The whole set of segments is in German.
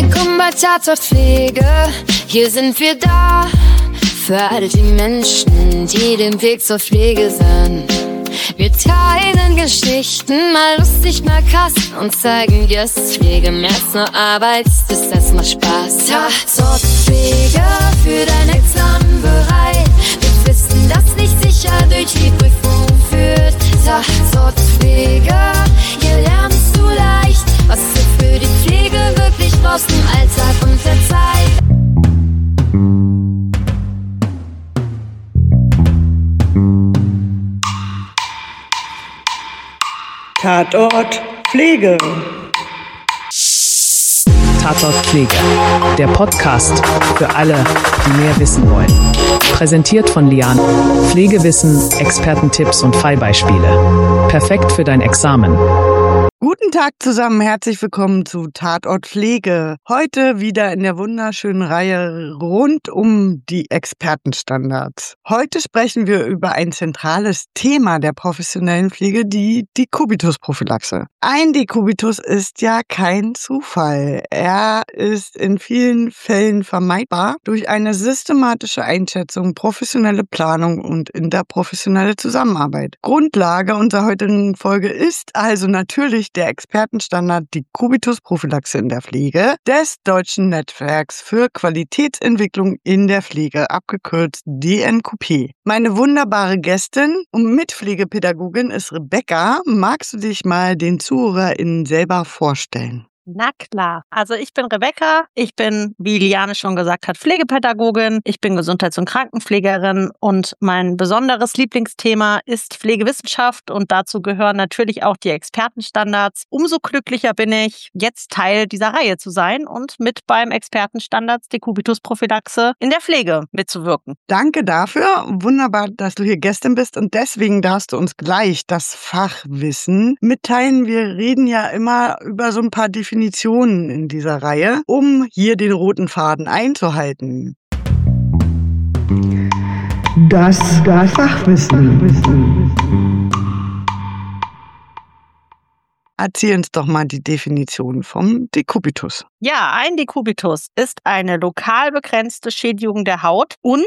Willkommen bei Tatort Pflege. Hier sind wir da für all die Menschen, die den Weg zur Pflege sind. Wir teilen Geschichten, mal lustig, mal krass, und zeigen dir, dass Pflege mehr als nur Arbeit ist, das macht Spaß. Tatort Pflege, für dein Examen bereit. Wir wissen, das nicht sicher durch die Prüfung führt. Tatort Pflege, hier lernst du leicht, was du für die Pflege wirklich brauchst im Alltag und der Zeit. Tatort Pflege. Tatort Pflege, der Podcast für alle, die mehr wissen wollen. Präsentiert von Lian. Pflegewissen, Expertentipps und Fallbeispiele. Perfekt für dein Examen. Guten Tag zusammen, herzlich willkommen zu Tatort Pflege. Heute wieder in der wunderschönen Reihe rund um die Expertenstandards. Heute sprechen wir über ein zentrales Thema der professionellen Pflege, die Dekubitusprophylaxe. Ein Dekubitus ist ja kein Zufall. Er ist in vielen Fällen vermeidbar durch eine systematische Einschätzung, professionelle Planung und interprofessionelle Zusammenarbeit. Grundlage unserer heutigen Folge ist also natürlich der Expertenstandard Dekubitusprophylaxe in der Pflege des Deutschen Netzwerks für Qualitätsentwicklung in der Pflege, abgekürzt DNQP. Meine wunderbare Gästin und Mitpflegepädagogin ist Rebecca. Magst du dich mal den ZuhörerInnen selber vorstellen? Na klar. Also ich bin Rebecca. Ich bin, wie Liane schon gesagt hat, Pflegepädagogin. Ich bin Gesundheits- und Krankenpflegerin und mein besonderes Lieblingsthema ist Pflegewissenschaft und dazu gehören natürlich auch die Expertenstandards. Umso glücklicher bin ich, jetzt Teil dieser Reihe zu sein und mit beim Expertenstandards Dekubitusprophylaxe in der Pflege mitzuwirken. Danke dafür. Wunderbar, dass du hier Gästin bist und deswegen darfst du uns gleich das Fachwissen mitteilen. Wir reden ja immer über so ein paar Definitionen in dieser Reihe, um hier den roten Faden einzuhalten. Das Fachwissen. Erzähl uns doch mal die Definition vom Dekubitus. Ja, ein Dekubitus ist eine lokal begrenzte Schädigung der Haut und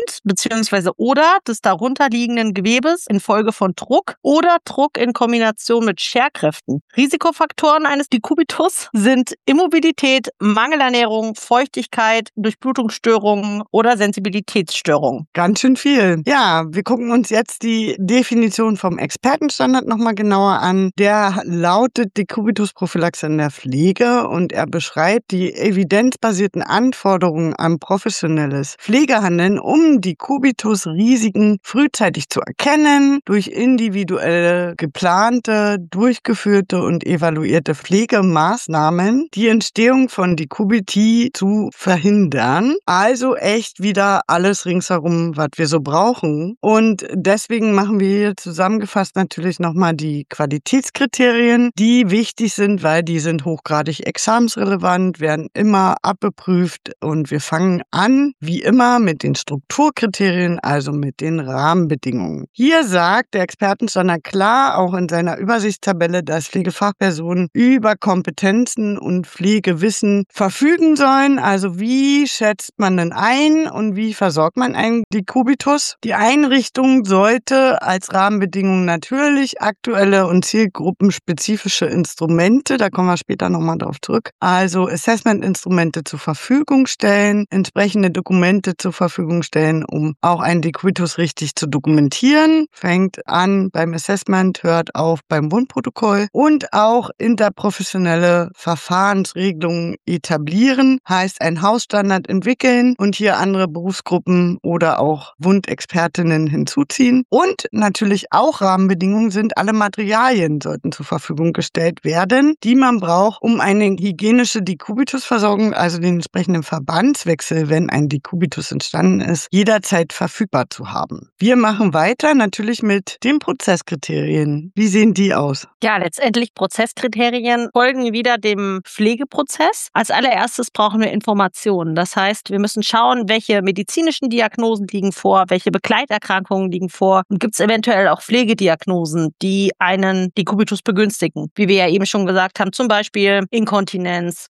oder des darunterliegenden Gewebes infolge von Druck oder Druck in Kombination mit Scherkräften. Risikofaktoren eines Dekubitus sind Immobilität, Mangelernährung, Feuchtigkeit, Durchblutungsstörungen oder Sensibilitätsstörungen. Ganz schön viel. Ja, wir gucken uns jetzt die Definition vom Expertenstandard nochmal genauer an. Der lautet Dekubitusprophylaxe in der Pflege und er beschreibt die evidenzbasierten Anforderungen an professionelles Pflegehandeln, um Dekubitus-Risiken frühzeitig zu erkennen, durch individuelle, geplante, durchgeführte und evaluierte Pflegemaßnahmen die Entstehung von Dekubiti zu verhindern. Also echt wieder alles ringsherum, was wir so brauchen. Und deswegen machen wir hier zusammengefasst natürlich nochmal die Qualitätskriterien, die wichtig sind, weil die sind hochgradig examensrelevant, werden immer abgeprüft und wir fangen an, wie immer, mit den Strukturkriterien, also mit den Rahmenbedingungen. Hier sagt der Expertenstandard klar, auch in seiner Übersichtstabelle, dass Pflegefachpersonen über Kompetenzen und Pflegewissen verfügen sollen. Also wie schätzt man denn ein und wie versorgt man einen Dekubitus? Die Einrichtung sollte als Rahmenbedingung natürlich aktuelle und zielgruppenspezifische Instrumente, da kommen wir später nochmal drauf zurück, also Assessment-Instrumente zur Verfügung stellen, entsprechende Dokumente zur Verfügung stellen, um auch einen Dekubitus richtig zu dokumentieren. Fängt an beim Assessment, hört auf beim Wundprotokoll und auch interprofessionelle Verfahrensregelungen etablieren, heißt ein Hausstandard entwickeln und hier andere Berufsgruppen oder auch Wundexpertinnen hinzuziehen. Und natürlich auch Rahmenbedingungen sind, alle Materialien sollten zur Verfügung gestellt werden, die man braucht, um eine hygienische Dekubitusversorgung, also den entsprechenden Verbandswechsel, wenn ein Dekubitus entstanden ist, jederzeit verfügbar zu haben. Wir machen weiter natürlich mit den Prozesskriterien. Wie sehen die aus? Ja, letztendlich Prozesskriterien folgen wieder dem Pflegeprozess. Als allererstes brauchen wir Informationen. Das heißt, wir müssen schauen, welche medizinischen Diagnosen liegen vor, welche Begleiterkrankungen liegen vor und gibt es eventuell auch Pflegediagnosen, die einen Dekubitus begünstigen. Wie wir ja eben schon gesagt haben, zum Beispiel Inkontinenz oder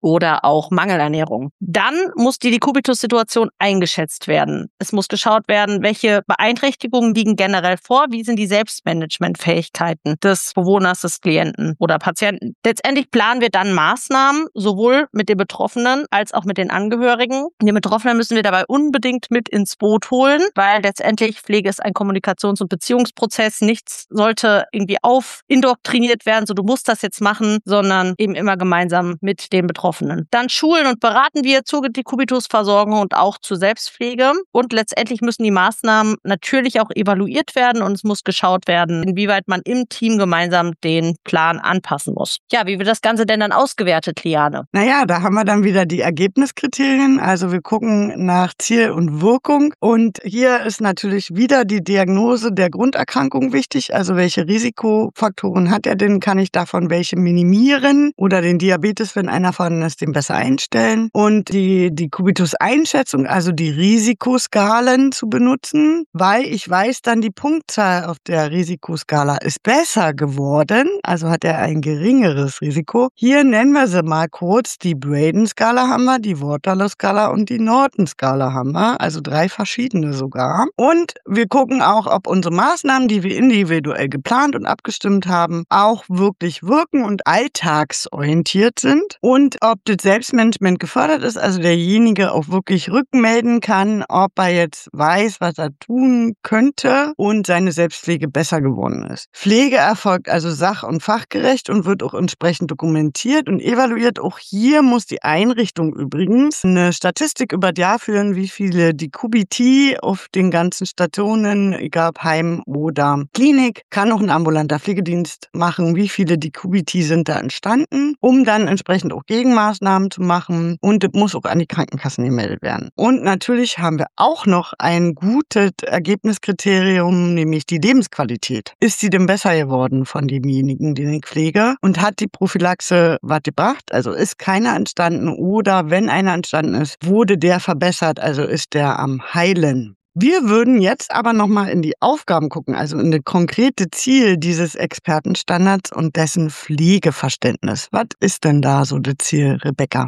oder auch Mangelernährung. Dann muss die Dekubitus-Situation eingeschätzt werden. Es muss geschaut werden, welche Beeinträchtigungen liegen generell vor, wie sind die Selbstmanagementfähigkeiten des Bewohners, des Klienten oder Patienten. Letztendlich planen wir dann Maßnahmen, sowohl mit den Betroffenen als auch mit den Angehörigen. Den Betroffenen müssen wir dabei unbedingt mit ins Boot holen, weil letztendlich Pflege ist ein Kommunikations- und Beziehungsprozess. Nichts sollte irgendwie indoktriniert werden, so du musst das jetzt machen, sondern eben immer gemeinsam mit den Betroffenen. Dann schulen und beraten wir zur Dekubitusversorgung und auch zur Selbstpflege. Und letztendlich müssen die Maßnahmen natürlich auch evaluiert werden und es muss geschaut werden, inwieweit man im Team gemeinsam den Plan anpassen muss. Ja, wie wird das Ganze denn dann ausgewertet, Liane? Naja, da haben wir dann wieder die Ergebniskriterien. Also wir gucken nach Ziel und Wirkung. Und hier ist natürlich wieder die Diagnose der Grunderkrankung wichtig. Also welche Risikofaktoren hat er denn? Kann ich davon welche minimieren? Oder den Diabetes, wenn einer vorhanden ist, den besser einstellen? Und die Dekubitus-Einschätzung, also die Risikoskalen zu benutzen, weil ich weiß dann, die Punktzahl auf der Risikoskala ist besser geworden. Also hat er ein geringeres Risiko. Hier nennen wir sie mal kurz. Die Braden-Skala haben wir, die Waterloo-Skala und die Norton-Skala haben wir. Also 3 verschiedene sogar. Und wir gucken auch, ob unsere Maßnahmen, die wir individuell geplant und abgestimmt haben, auch wirklich wirken und alltagsorientiert sind. Und ob das Selbstmanagement gefördert ist, also derjenige auch wirklich rückmelden kann, ob er jetzt weiß, was er tun könnte und seine Selbstpflege besser geworden ist. Pflege erfolgt also sach- und fachgerecht und wird auch entsprechend dokumentiert und evaluiert. Auch hier muss die Einrichtung übrigens eine Statistik über das Jahr führen, wie viele Dekubiti auf den ganzen Stationen, egal ob Heim oder Klinik, kann auch ein ambulanter Pflegedienst machen, wie viele Dekubiti sind da entstanden, um dann entsprechend auch Gegenmaßnahmen zu machen, und das muss auch an die Krankenkassen gemeldet werden. Und natürlich haben wir auch noch ein gutes Ergebniskriterium, nämlich die Lebensqualität. Ist sie denn besser geworden von demjenigen, den ich pflege, und hat die Prophylaxe was gebracht? Also ist keiner entstanden, oder wenn einer entstanden ist, wurde der verbessert, also ist der am Heilen. Wir würden jetzt aber nochmal in die Aufgaben gucken, also in das konkrete Ziel dieses Expertenstandards und dessen Pflegeverständnis. Was ist denn da so das Ziel, Rebecca?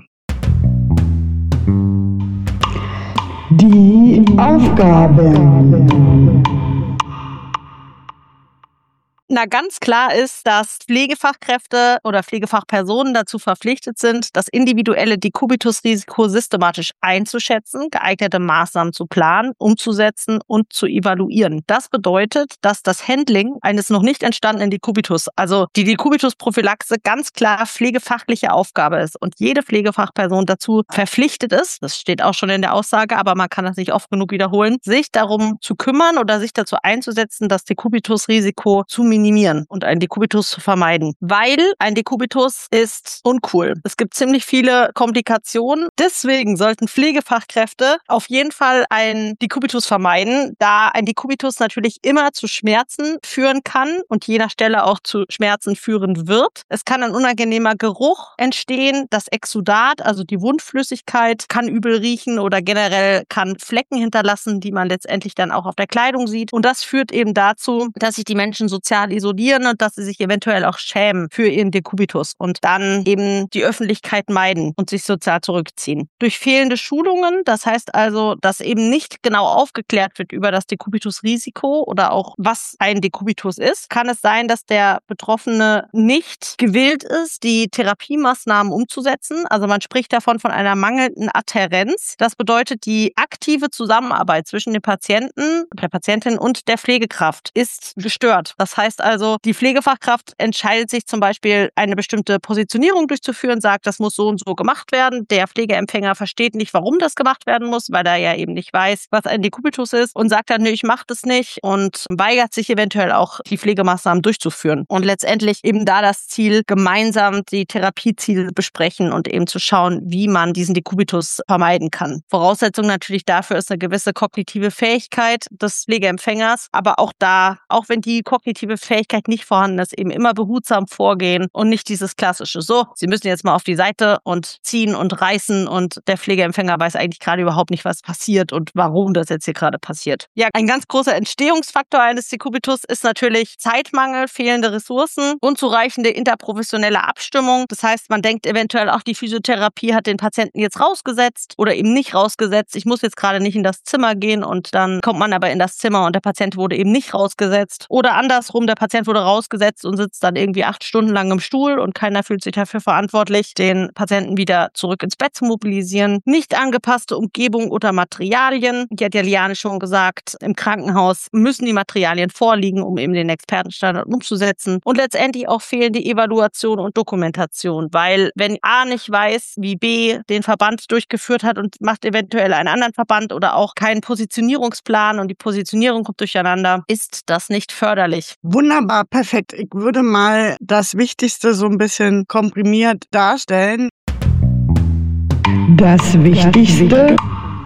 Die Aufgaben. Na, ganz klar ist, dass Pflegefachkräfte oder Pflegefachpersonen dazu verpflichtet sind, das individuelle Dekubitus-Risiko systematisch einzuschätzen, geeignete Maßnahmen zu planen, umzusetzen und zu evaluieren. Das bedeutet, dass das Handling eines noch nicht entstandenen Dekubitus, also die Dekubitus-Prophylaxe, ganz klar pflegefachliche Aufgabe ist und jede Pflegefachperson dazu verpflichtet ist, das steht auch schon in der Aussage, aber man kann das nicht oft genug wiederholen, sich darum zu kümmern oder sich dazu einzusetzen, das Dekubitus-Risiko zu minimieren und einen Dekubitus zu vermeiden. Weil ein Dekubitus ist uncool. Es gibt ziemlich viele Komplikationen. Deswegen sollten Pflegefachkräfte auf jeden Fall einen Dekubitus vermeiden, da ein Dekubitus natürlich immer zu Schmerzen führen kann und je nach Stelle auch zu Schmerzen führen wird. Es kann ein unangenehmer Geruch entstehen. Das Exudat, also die Wundflüssigkeit, kann übel riechen oder generell kann Flecken hinterlassen, die man letztendlich dann auch auf der Kleidung sieht. Und das führt eben dazu, dass sich die Menschen sozial isolieren und dass sie sich eventuell auch schämen für ihren Dekubitus und dann eben die Öffentlichkeit meiden und sich sozial zurückziehen. Durch fehlende Schulungen, das heißt also, dass eben nicht genau aufgeklärt wird über das Dekubitus-Risiko oder auch was ein Dekubitus ist, kann es sein, dass der Betroffene nicht gewillt ist, die Therapiemaßnahmen umzusetzen. Also man spricht davon von einer mangelnden Adhärenz. Das bedeutet, die aktive Zusammenarbeit zwischen dem Patienten, der Patientin und der Pflegekraft ist gestört. Das heißt also, die Pflegefachkraft entscheidet sich zum Beispiel, eine bestimmte Positionierung durchzuführen, sagt, das muss so und so gemacht werden. Der Pflegeempfänger versteht nicht, warum das gemacht werden muss, weil er ja eben nicht weiß, was ein Dekubitus ist und sagt dann, nee, ich mache das nicht und weigert sich eventuell auch, die Pflegemaßnahmen durchzuführen. Und letztendlich eben da das Ziel, gemeinsam die Therapieziele besprechen und eben zu schauen, wie man diesen Dekubitus vermeiden kann. Voraussetzung natürlich dafür ist eine gewisse kognitive Fähigkeit des Pflegeempfängers, aber auch da, auch wenn die kognitive Fähigkeit nicht vorhanden ist, eben immer behutsam vorgehen und nicht dieses klassische, so, Sie müssen jetzt mal auf die Seite und ziehen und reißen und der Pflegeempfänger weiß eigentlich gerade überhaupt nicht, was passiert und warum das jetzt hier gerade passiert. Ja, ein ganz großer Entstehungsfaktor eines Dekubitus ist natürlich Zeitmangel, fehlende Ressourcen, unzureichende interprofessionelle Abstimmung. Das heißt, man denkt eventuell auch, die Physiotherapie hat den Patienten jetzt rausgesetzt oder eben nicht rausgesetzt. Ich muss jetzt gerade nicht in das Zimmer gehen und dann kommt man aber in das Zimmer und der Patient wurde eben nicht rausgesetzt. Oder andersrum, der Patient wurde rausgesetzt und sitzt dann irgendwie 8 Stunden lang im Stuhl und keiner fühlt sich dafür verantwortlich, den Patienten wieder zurück ins Bett zu mobilisieren. Nicht angepasste Umgebung oder Materialien. Die hat ja Liane schon gesagt, im Krankenhaus müssen die Materialien vorliegen, um eben den Expertenstandard umzusetzen. Und letztendlich auch fehlende Evaluation und Dokumentation, weil wenn A nicht weiß, wie B den Verband durchgeführt hat und macht eventuell einen anderen Verband oder auch keinen Positionierungsplan und die Positionierung kommt durcheinander, ist das nicht förderlich. Wunderbar, perfekt. Ich würde mal das Wichtigste so ein bisschen komprimiert darstellen. Das Wichtigste.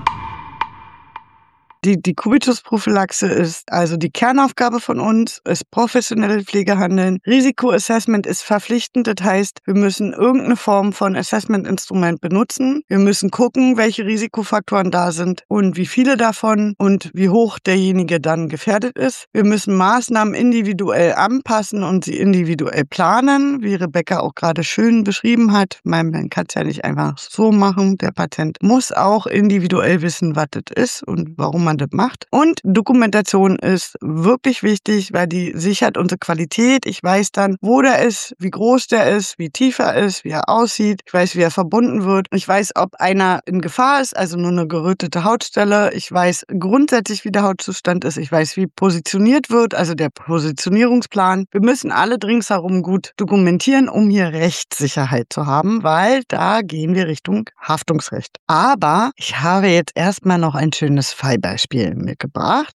Die Dekubitusprophylaxe ist also die Kernaufgabe von uns, ist professionelle Pflegehandeln. Risikoassessment ist verpflichtend, das heißt, wir müssen irgendeine Form von Assessment-Instrument benutzen. Wir müssen gucken, welche Risikofaktoren da sind und wie viele davon und wie hoch derjenige dann gefährdet ist. Wir müssen Maßnahmen individuell anpassen und sie individuell planen, wie Rebecca auch gerade schön beschrieben hat. Man kann es ja nicht einfach so machen. Der Patient muss auch individuell wissen, was das ist und warum man das macht. Und Dokumentation ist wirklich wichtig, weil die sichert unsere Qualität. Ich weiß dann, wo der ist, wie groß der ist, wie tief er ist, wie er aussieht. Ich weiß, wie er verbunden wird. Ich weiß, ob einer in Gefahr ist, also nur eine gerötete Hautstelle. Ich weiß grundsätzlich, wie der Hautzustand ist. Ich weiß, wie positioniert wird, also der Positionierungsplan. Wir müssen alle ringsherum gut dokumentieren, um hier Rechtssicherheit zu haben, weil da gehen wir Richtung Haftungsrecht. Aber ich habe jetzt erstmal noch ein schönes Fallbeispiel mitgebracht.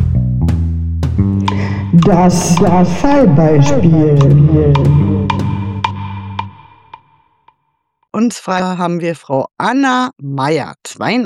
Das Fallbeispiel. Und zwar haben wir Frau Anna Meyer,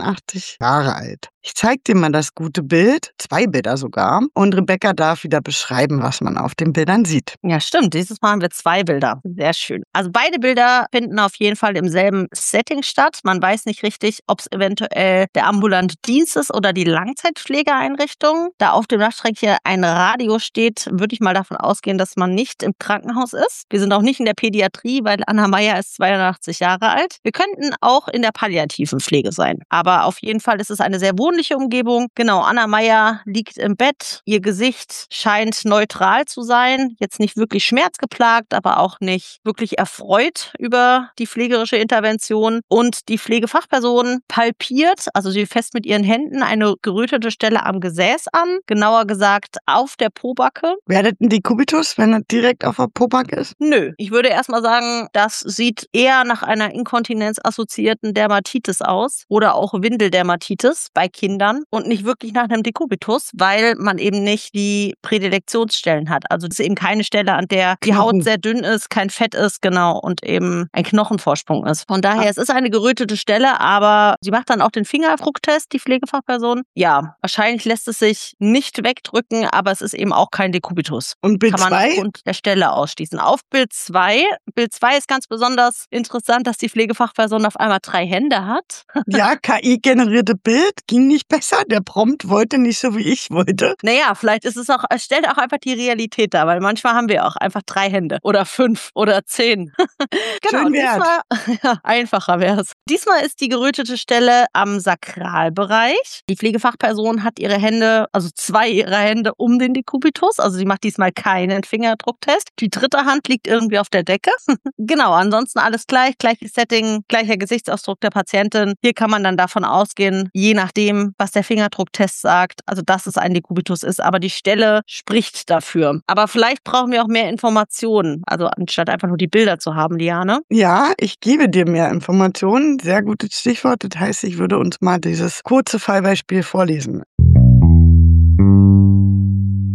82 Jahre alt. Ich zeige dir mal das gute Bild, 2 Bilder sogar. Und Rebecca darf wieder beschreiben, was man auf den Bildern sieht. Ja, stimmt. Dieses Mal haben wir 2 Bilder. Sehr schön. Also beide Bilder finden auf jeden Fall im selben Setting statt. Man weiß nicht richtig, ob es eventuell der ambulante Dienst ist oder die Langzeitpflegeeinrichtung. Da auf dem Nachtschränkchen ein Radio steht, würde ich mal davon ausgehen, dass man nicht im Krankenhaus ist. Wir sind auch nicht in der Pädiatrie, weil Anna Meyer ist 82 Jahre alt. Wir könnten auch in der palliativen Pflege sein. Aber auf jeden Fall ist es eine sehr wohnliche Umgebung. Genau, Anna Meyer liegt im Bett. Ihr Gesicht scheint neutral zu sein. Jetzt nicht wirklich schmerzgeplagt, aber auch nicht wirklich erfreut über die pflegerische Intervention. Und die Pflegefachperson palpiert, also sie fest mit ihren Händen, eine gerötete Stelle am Gesäß an. Genauer gesagt auf der Pobacke. Wäre das ein Dekubitus, wenn er direkt auf der Pobacke ist? Nö, ich würde erstmal sagen, das sieht eher nach einer inkontinenzassoziierten Dermatitis aus oder auch Windeldermatitis bei Kindern und nicht wirklich nach einem Dekubitus, weil man eben nicht die Prädilektionsstellen hat. Also das ist eben keine Stelle, an der die Haut sehr dünn ist, kein Fett ist, genau, und eben ein Knochenvorsprung ist. Von daher, es ist eine gerötete Stelle, aber sie macht dann auch den Fingerabdrucktest, die Pflegefachperson. Ja, wahrscheinlich lässt es sich nicht wegdrücken, aber es ist eben auch kein Dekubitus. Und Bild 2? Kann man aufgrund der Stelle ausschließen. Auf Bild 2. Bild 2 ist ganz besonders interessant, dass die Pflegefachperson auf einmal 3 Hände hat. Ja, KI-generierte Bild ging nicht besser. Der Prompt wollte nicht so, wie ich wollte. Naja, vielleicht ist es auch, es stellt auch einfach die Realität dar, weil manchmal haben wir auch einfach 3 Hände oder 5 oder 10. Genau, Schön wert. diesmal, ja, einfacher wäre es. Diesmal ist die gerötete Stelle am Sakralbereich. Die Pflegefachperson hat ihre Hände, also 2 ihrer Hände um den Dekubitus, also sie macht diesmal keinen Fingerabdrucktest. Die dritte Hand liegt irgendwie auf der Decke. Genau, ansonsten alles gleich, gleiches Setting, gleicher Gesichtsausdruck der Patientin. Hier kann man dann davon ausgehen, je nachdem, was der Fingerabdrucktest sagt, also dass es ein Dekubitus ist, aber die Stelle spricht dafür. Aber vielleicht brauchen wir auch mehr Informationen, also anstatt einfach nur die Bilder zu haben, Liane. Ja, ich gebe dir mehr Informationen. Sehr gutes Stichwort. Das heißt, ich würde uns mal dieses kurze Fallbeispiel vorlesen.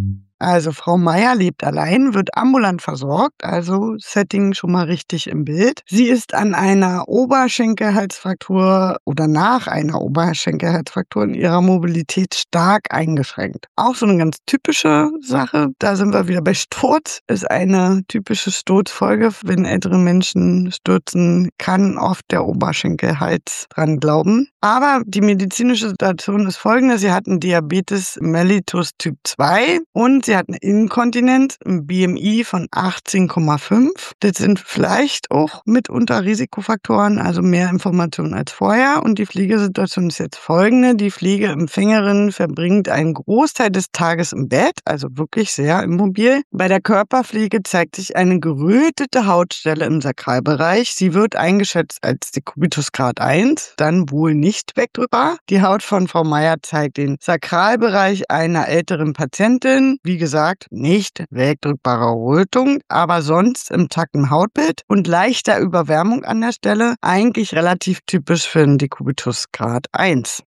Also Frau Meier lebt allein, wird ambulant versorgt, also Setting schon mal richtig im Bild. Sie ist an einer Oberschenkelhalsfraktur oder nach einer Oberschenkelhalsfraktur in ihrer Mobilität stark eingeschränkt. Auch so eine ganz typische Sache, da sind wir wieder bei Sturz, ist eine typische Sturzfolge. Wenn ältere Menschen stürzen, kann oft der Oberschenkelhals dran glauben. Aber die medizinische Situation ist folgende. Sie hatten Diabetes mellitus Typ 2 und sie hatten Inkontinenz, ein BMI von 18,5. Das sind vielleicht auch mitunter Risikofaktoren, also mehr Informationen als vorher. Und die Pflegesituation ist jetzt folgende. Die Pflegeempfängerin verbringt einen Großteil des Tages im Bett, also wirklich sehr immobil. Bei der Körperpflege zeigt sich eine gerötete Hautstelle im Sakralbereich. Sie wird eingeschätzt als Dekubitus Grad 1, dann wohl nicht wegdrückbar. Die Haut von Frau Meier zeigt den Sakralbereich einer älteren Patientin. Wie gesagt, nicht wegdrückbare Rötung, aber sonst im intakten Hautbild und leichter Überwärmung an der Stelle. Eigentlich relativ typisch für einen Dekubitus Grad 1.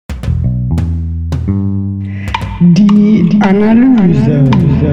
Die Analyse.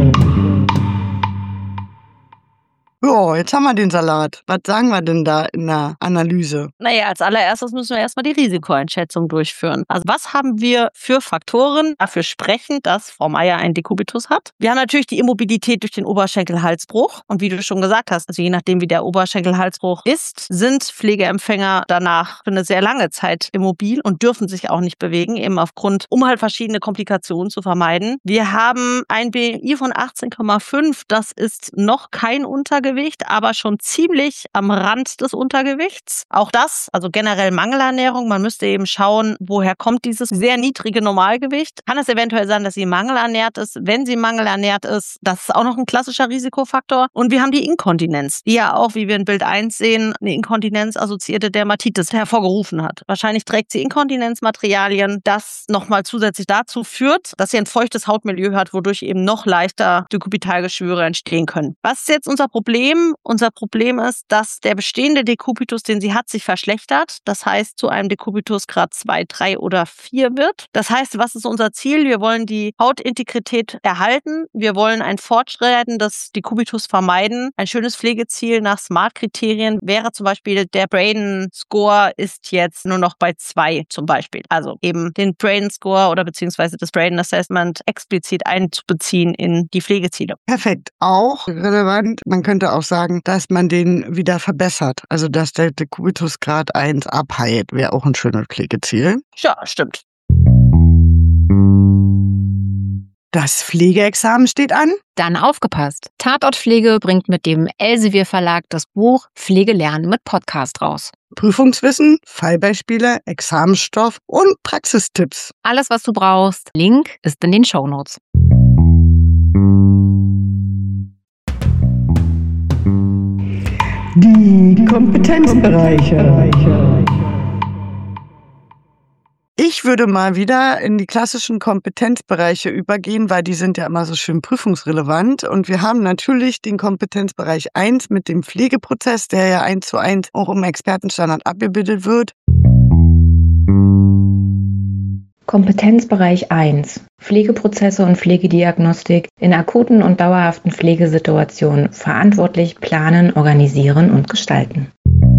Ja, jetzt haben wir den Salat. Was sagen wir denn da in der Analyse? Naja, als allererstes müssen wir erstmal die Risikoeinschätzung durchführen. Also was haben wir für Faktoren dafür sprechen, dass Frau Meier einen Dekubitus hat? Wir haben natürlich die Immobilität durch den Oberschenkelhalsbruch. Und wie du schon gesagt hast, also je nachdem wie der Oberschenkelhalsbruch ist, sind Pflegeempfänger danach für eine sehr lange Zeit immobil und dürfen sich auch nicht bewegen, eben um halt verschiedene Komplikationen zu vermeiden. Wir haben ein BMI von 18,5, das ist noch kein Untergewicht, aber schon ziemlich am Rand des Untergewichts. Auch das, also generell Mangelernährung. Man müsste eben schauen, woher kommt dieses sehr niedrige Normalgewicht. Kann es eventuell sein, dass sie mangelernährt ist? Wenn sie mangelernährt ist, das ist auch noch ein klassischer Risikofaktor. Und wir haben die Inkontinenz, die ja auch, wie wir in Bild 1 sehen, eine Inkontinenz-assoziierte Dermatitis hervorgerufen hat. Wahrscheinlich trägt sie Inkontinenzmaterialien, das nochmal zusätzlich dazu führt, dass sie ein feuchtes Hautmilieu hat, wodurch eben noch leichter Dekubitalgeschwüre entstehen können. Was ist jetzt unser Problem? Unser Problem ist, dass der bestehende Dekubitus, den sie hat, sich verschlechtert. Das heißt, zu einem Dekubitus Grad 2, 3 oder 4 wird. Das heißt, was ist unser Ziel? Wir wollen die Hautintegrität erhalten. Wir wollen ein Fortschreiten des Dekubitus vermeiden. Ein schönes Pflegeziel nach SMART-Kriterien wäre zum Beispiel, der Braden-Score ist jetzt nur noch bei 2 zum Beispiel. Also eben den Braden-Score oder beziehungsweise das Braden-Assessment explizit einzubeziehen in die Pflegeziele. Perfekt. Auch relevant, man könnte auch sagen, dass man den wieder verbessert. Also, dass der Dekubitus Grad 1 abheilt, wäre auch ein schönes Pflegeziel. Ja, stimmt. Das Pflegeexamen steht an. Dann aufgepasst. Tatortpflege bringt mit dem Elsevier Verlag das Buch Pflege lernen mit Podcast raus. Prüfungswissen, Fallbeispiele, Examensstoff und Praxistipps. Alles, was du brauchst. Link ist in den Shownotes. Die Kompetenzbereiche. Ich würde mal wieder in die klassischen Kompetenzbereiche übergehen, weil die sind ja immer so schön prüfungsrelevant. Und wir haben natürlich den Kompetenzbereich 1 mit dem Pflegeprozess, der ja 1:1 auch im Expertenstandard abgebildet wird. Kompetenzbereich 1. Pflegeprozesse und Pflegediagnostik in akuten und dauerhaften Pflegesituationen verantwortlich planen, organisieren und gestalten.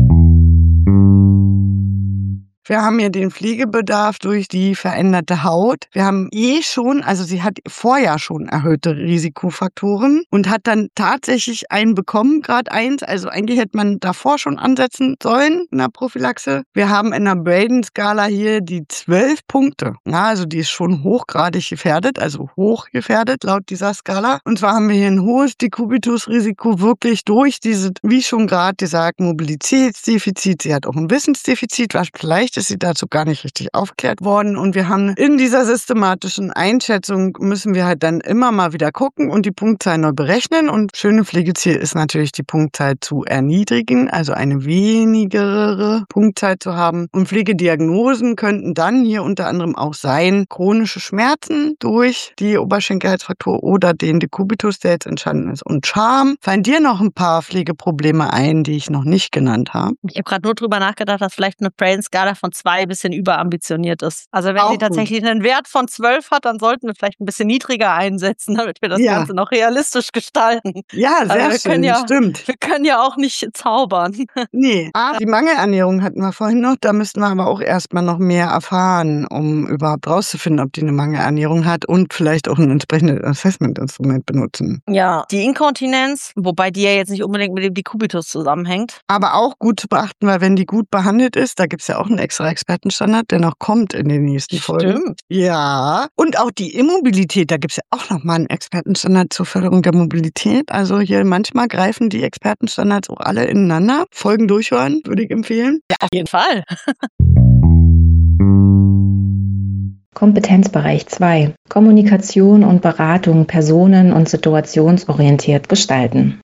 Wir haben hier den Pflegebedarf durch die veränderte Haut. Wir haben also sie hat vorher schon erhöhte Risikofaktoren und hat dann tatsächlich einen bekommen, Grad 1. Also eigentlich hätte man davor schon ansetzen sollen in der Prophylaxe. Wir haben in der Braden-Skala hier die 12 Punkte. Ja, also die ist schon hochgradig gefährdet, also hochgefährdet laut dieser Skala. Und zwar haben wir hier ein hohes Dekubitus-Risiko wirklich durch diese, wie schon gerade gesagt, Mobilitätsdefizit. Sie hat auch ein Wissensdefizit, was vielleicht ist sie dazu gar nicht richtig aufgeklärt worden. Und wir haben in dieser systematischen Einschätzung müssen wir halt dann immer mal wieder gucken und die Punktzahl neu berechnen. Und schöne Pflegeziel ist natürlich, die Punktzahl zu erniedrigen, also eine wenigere Punktzahl zu haben. Und Pflegediagnosen könnten dann hier unter anderem auch sein, chronische Schmerzen durch die Oberschenkelhalsfraktur oder den Dekubitus, der jetzt entstanden ist. Und Scham. Fallen dir noch ein paar Pflegeprobleme ein, die ich noch nicht genannt habe? Ich habe gerade nur drüber nachgedacht, dass vielleicht eine Braden-Skala von von 2 ein bisschen überambitioniert ist. Also wenn Auch sie tatsächlich einen Wert von 12 hat, dann sollten wir vielleicht ein bisschen niedriger einsetzen, damit wir das Ganze noch realistisch gestalten. Ja, sehr schön, stimmt. Wir können ja auch nicht zaubern. Nee, die Mangelernährung hatten wir vorhin noch. Da müssten wir aber auch erstmal noch mehr erfahren, um überhaupt rauszufinden, ob die eine Mangelernährung hat und vielleicht auch ein entsprechendes Assessment-Instrument benutzen. Ja, die Inkontinenz, wobei die ja jetzt nicht unbedingt mit dem Dekubitus zusammenhängt. Aber auch gut zu beachten, weil wenn die gut behandelt ist, da gibt es ja auch einen extra Expertenstandard, der noch kommt in den nächsten Folgen. Stimmt. Ja, und auch die Immobilität, da gibt es ja auch nochmal einen Expertenstandard zur Förderung der Mobilität. Also hier manchmal greifen die Expertenstandards auch alle ineinander. Folgen durchhören, würde ich empfehlen. Ja, auf jeden Fall. Kompetenzbereich 2. Kommunikation und Beratung personen- und situationsorientiert gestalten.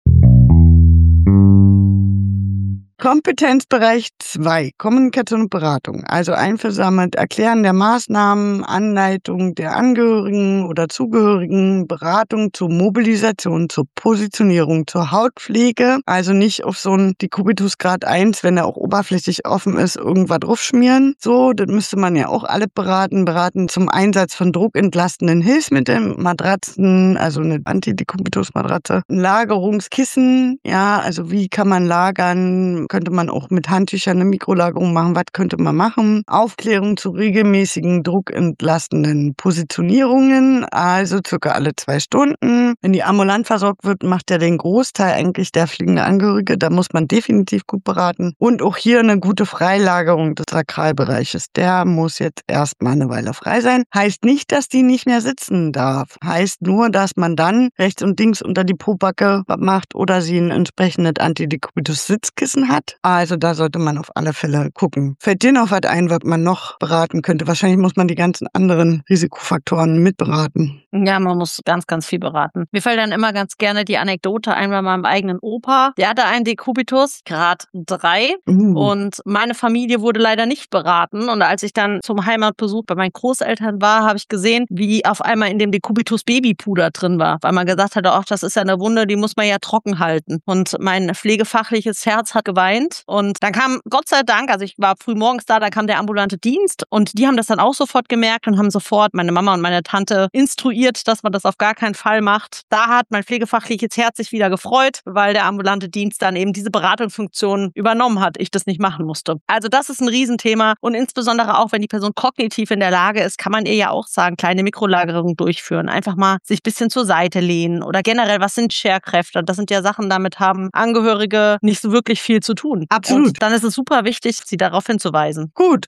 Kompetenzbereich 2, Kommunikation und Beratung. Also einfühlsames Erklären der Maßnahmen, Anleitung der Angehörigen oder Zugehörigen, Beratung zur Mobilisation, zur Positionierung, zur Hautpflege. Also nicht auf so ein Dekubitus Grad 1, wenn er auch oberflächlich offen ist, irgendwas draufschmieren. So, das müsste man ja auch alle beraten. Beraten zum Einsatz von druckentlastenden Hilfsmitteln, Matratzen, also eine Antidekubitus-Matratze, ein Lagerungskissen, ja, also wie kann man lagern, könnte man auch mit Handtüchern eine Mikrolagerung machen, was könnte man machen? Aufklärung zu regelmäßigen druckentlastenden Positionierungen, also circa alle 2 Stunden. Wenn die ambulant versorgt wird, macht ja den Großteil eigentlich der fliegende Angehörige, da muss man definitiv gut beraten. Und auch hier eine gute Freilagerung des Sakralbereiches, der muss jetzt erstmal eine Weile frei sein. Heißt nicht, dass die nicht mehr sitzen darf. Heißt nur, dass man dann rechts und links unter die Pobacke macht oder sie ein entsprechendes Antidekubitus-Sitzkissen hat. Also da sollte man auf alle Fälle gucken. Fällt dir noch was ein, was man noch beraten könnte? Wahrscheinlich muss man die ganzen anderen Risikofaktoren mitberaten. Ja, man muss ganz, ganz viel beraten. Mir fällt dann immer ganz gerne die Anekdote ein bei meinem eigenen Opa. Der hatte einen Dekubitus, Grad 3. Und meine Familie wurde leider nicht beraten. Und als ich dann zum Heimatbesuch bei meinen Großeltern war, habe ich gesehen, wie auf einmal in dem Dekubitus Babypuder drin war. Weil man gesagt hatte, ach, das ist ja eine Wunde, die muss man ja trocken halten. Und mein pflegefachliches Herz hat geweint. Und dann kam, Gott sei Dank, also ich war früh morgens da kam der ambulante Dienst und die haben das dann auch sofort gemerkt und haben sofort meine Mama und meine Tante instruiert, dass man das auf gar keinen Fall macht. Da hat mein pflegefachliches Herz sich wieder gefreut, weil der ambulante Dienst dann eben diese Beratungsfunktion übernommen hat, ich das nicht machen musste. Also das ist ein Riesenthema und insbesondere auch, wenn die Person kognitiv in der Lage ist, kann man ihr ja auch sagen, kleine Mikrolagerungen durchführen. Einfach mal sich ein bisschen zur Seite lehnen oder generell, was sind Scherkräfte? Das sind ja Sachen, damit haben Angehörige nicht so wirklich viel zu tun. Absolut. Und dann ist es super wichtig, sie darauf hinzuweisen. Gut.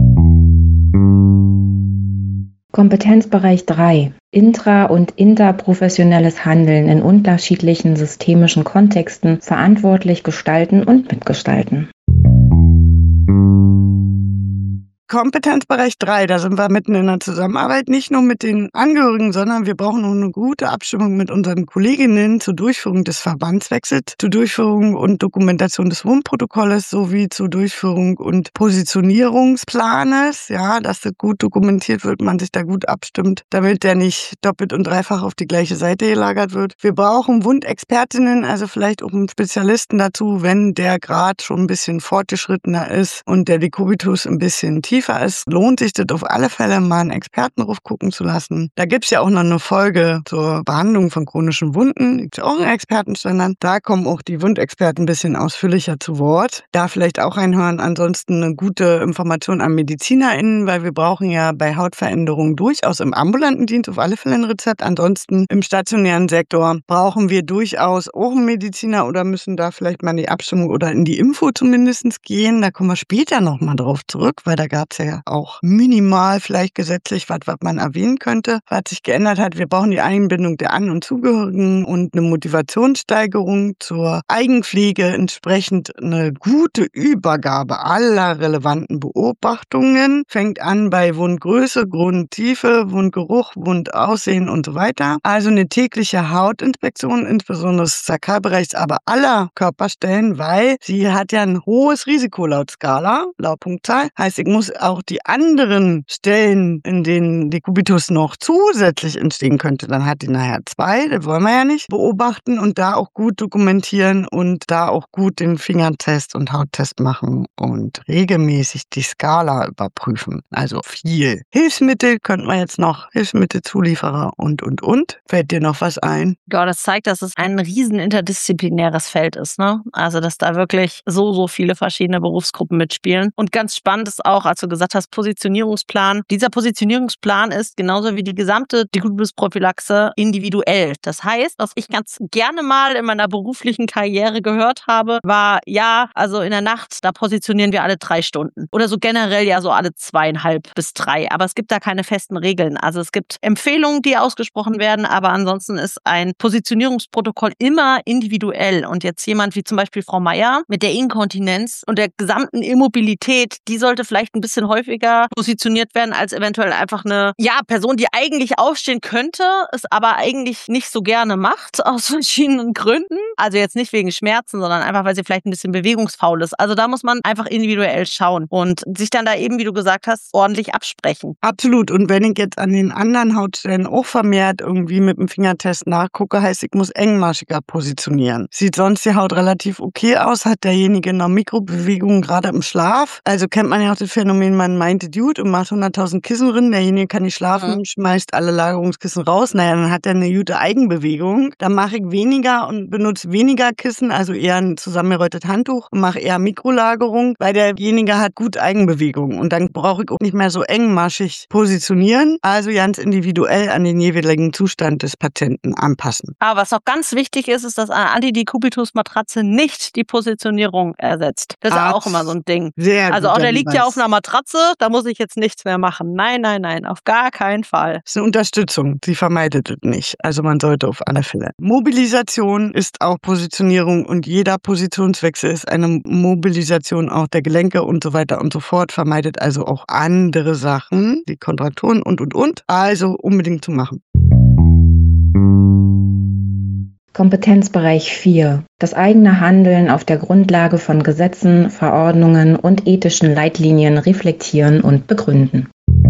Kompetenzbereich 3. Intra- und interprofessionelles Handeln in unterschiedlichen systemischen Kontexten verantwortlich gestalten und mitgestalten. Kompetenzbereich 3, da sind wir mitten in der Zusammenarbeit, nicht nur mit den Angehörigen, sondern wir brauchen auch eine gute Abstimmung mit unseren Kolleginnen zur Durchführung des Verbandswechsels, zur Durchführung und Dokumentation des Wohnprotokolles sowie zur Durchführung und Positionierungsplanes, ja, dass das gut dokumentiert wird, man sich da gut abstimmt, damit der nicht doppelt und dreifach auf die gleiche Seite gelagert wird. Wir brauchen Wundexpertinnen, also vielleicht auch einen Spezialisten dazu, wenn der Grad schon ein bisschen fortgeschrittener ist und der Dekubitus ein bisschen tiefer ist, lohnt sich das auf alle Fälle mal einen Experten drauf gucken zu lassen. Da gibt's ja auch noch eine Folge zur Behandlung von chronischen Wunden. Gibt's ja auch einen Expertenstandard. Da kommen auch die Wundexperten ein bisschen ausführlicher zu Wort. Da vielleicht auch reinhören. Ansonsten eine gute Information an MedizinerInnen, weil wir brauchen ja bei Hautveränderungen durchaus im ambulanten Dienst auf alle Fälle ein Rezept. Ansonsten im stationären Sektor brauchen wir durchaus auch einen Mediziner oder müssen da vielleicht mal in die Abstimmung oder in die Info zumindest gehen. Da kommen wir später nochmal drauf zurück, weil da gab es ja auch minimal vielleicht gesetzlich was man erwähnen könnte, was sich geändert hat. Wir brauchen die Einbindung der An- und Zugehörigen und eine Motivationssteigerung zur Eigenpflege, entsprechend eine gute Übergabe aller relevanten Beobachtungen. Fängt an bei Wundgröße, Grundtiefe, Wundgeruch, Wundaussehen und so weiter. Also eine tägliche Hautinspektion, insbesondere des Sakralbereichs, aber aller Körperstellen, weil sie hat ja ein hohes Risiko laut Skala, laut Punktzahl. Heißt, ich muss und auch die anderen Stellen, in denen Dekubitus noch zusätzlich entstehen könnte, dann hat die nachher 2, das wollen wir ja nicht, beobachten und da auch gut dokumentieren und da auch gut den Fingertest und Hauttest machen und regelmäßig die Skala überprüfen. Also viel. Hilfsmittel könnten wir jetzt noch, Hilfsmittelzulieferer und. Fällt dir noch was ein? Ja, das zeigt, dass es ein riesen interdisziplinäres Feld ist, ne? Also, dass da wirklich so viele verschiedene Berufsgruppen mitspielen. Und ganz spannend ist auch, als du gesagt hast, Positionierungsplan. Dieser Positionierungsplan ist genauso wie die gesamte Dekubitus-Prophylaxe individuell. Das heißt, was ich ganz gerne mal in meiner beruflichen Karriere gehört habe, war, ja, also in der Nacht, da positionieren wir alle 3 Stunden. Oder so generell ja so alle 2,5 bis 3. Aber es gibt da keine festen Regeln. Also es gibt Empfehlungen, die ausgesprochen werden, aber ansonsten ist ein Positionierungsprotokoll immer individuell. Und jetzt jemand wie zum Beispiel Frau Meier mit der Inkontinenz und der gesamten Immobilität, die sollte vielleicht ein bisschen häufiger positioniert werden als eventuell einfach eine Person, die eigentlich aufstehen könnte, es aber eigentlich nicht so gerne macht, aus verschiedenen Gründen. Also jetzt nicht wegen Schmerzen, sondern einfach, weil sie vielleicht ein bisschen bewegungsfaul ist. Also da muss man einfach individuell schauen und sich dann da eben, wie du gesagt hast, ordentlich absprechen. Absolut. Und wenn ich jetzt an den anderen Hautstellen auch vermehrt irgendwie mit dem Fingertest nachgucke, heißt, ich muss engmaschiger positionieren. Sieht sonst die Haut relativ okay aus, hat derjenige noch Mikrobewegungen gerade im Schlaf. Also kennt man ja auch das Phänomen, man meint es gut und macht 100.000 Kissen drin, derjenige kann nicht schlafen, schmeißt alle Lagerungskissen raus. Naja, dann hat er eine gute Eigenbewegung. Dann mache ich weniger und benutze weniger Kissen, also eher ein zusammengerolltes Handtuch und mache eher Mikrolagerung, weil derjenige hat gut Eigenbewegung. Und dann brauche ich auch nicht mehr so engmaschig positionieren, also ganz individuell an den jeweiligen Zustand des Patienten anpassen. Aber was auch ganz wichtig ist, ist, dass eine Antidekubitus-Matratze nicht die Positionierung ersetzt. Das ist auch immer so ein Ding. Also auch der liegt ja auf einer Matratze, da muss ich jetzt nichts mehr machen. Nein, auf gar keinen Fall. Das ist eine Unterstützung, sie vermeidet es nicht. Also man sollte auf alle Fälle. Mobilisation ist auch Positionierung und jeder Positionswechsel ist eine Mobilisation auch der Gelenke und so weiter und so fort, vermeidet also auch andere Sachen, die Kontrakturen und. Also unbedingt zu machen. Kompetenzbereich 4. Das eigene Handeln auf der Grundlage von Gesetzen, Verordnungen und ethischen Leitlinien reflektieren und begründen.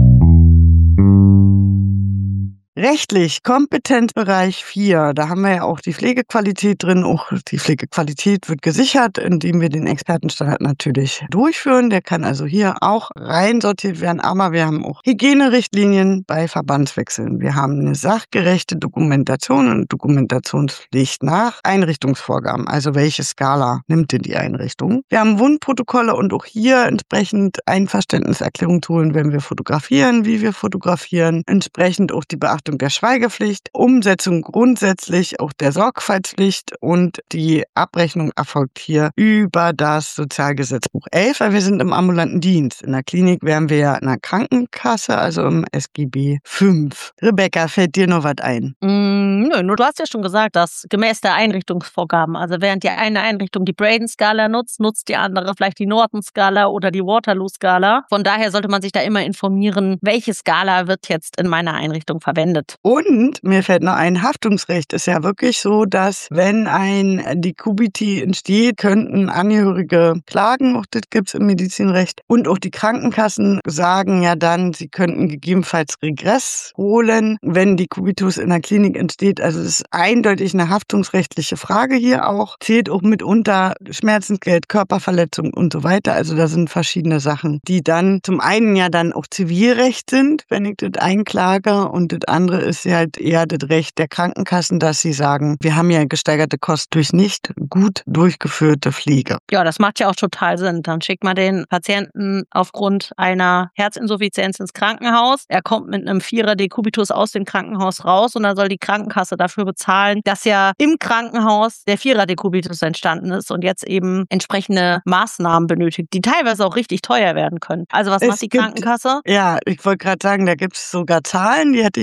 Rechtlich, Kompetenzbereich 4, da haben wir ja auch die Pflegequalität drin. Auch die Pflegequalität wird gesichert, indem wir den Expertenstandard natürlich durchführen. Der kann also hier auch reinsortiert werden, aber wir haben auch Hygienerichtlinien bei Verbandswechseln. Wir haben eine sachgerechte Dokumentation und Dokumentationspflicht nach Einrichtungsvorgaben. Also welche Skala nimmt denn die Einrichtung? Wir haben Wundprotokolle und auch hier entsprechend Einverständniserklärung zu holen, wenn wir fotografieren, wie wir fotografieren. Entsprechend auch die Beachtung der Schweigepflicht, Umsetzung grundsätzlich auch der Sorgfaltspflicht und die Abrechnung erfolgt hier über das Sozialgesetzbuch 11, weil wir sind im ambulanten Dienst. In der Klinik wären wir ja in der Krankenkasse, also im SGB 5. Rebecca, fällt dir noch was ein? Nö, nur du hast ja schon gesagt, dass gemäß der Einrichtungsvorgaben, also während die eine Einrichtung die Braden-Skala nutzt, nutzt die andere vielleicht die Norton-Skala oder die Waterloo-Skala. Von daher sollte man sich da immer informieren, welche Skala wird jetzt in meiner Einrichtung verwendet. Und mir fällt noch ein, Haftungsrecht ist ja wirklich so, dass wenn ein Dekubiti entsteht, könnten Angehörige klagen, auch das gibt es im Medizinrecht. Und auch die Krankenkassen sagen ja dann, sie könnten gegebenenfalls Regress holen, wenn Dekubitus in der Klinik entsteht. Also es ist eindeutig eine haftungsrechtliche Frage hier auch. Zählt auch mitunter Schmerzensgeld, Körperverletzung und so weiter. Also da sind verschiedene Sachen, die dann zum einen ja dann auch Zivilrecht sind, wenn ich das einklage, und das andere ist ja halt eher das Recht der Krankenkassen, dass sie sagen, wir haben ja gesteigerte Kosten durch nicht gut durchgeführte Pflege. Ja, das macht ja auch total Sinn. Dann schickt man den Patienten aufgrund einer Herzinsuffizienz ins Krankenhaus. Er kommt mit einem 4er Dekubitus aus dem Krankenhaus raus und dann soll die Krankenkasse dafür bezahlen, dass ja im Krankenhaus der 4er Dekubitus entstanden ist und jetzt eben entsprechende Maßnahmen benötigt, die teilweise auch richtig teuer werden können. Also was macht die Krankenkasse? Ja, ich wollte gerade sagen, da gibt es sogar Zahlen, die hatte ich auch in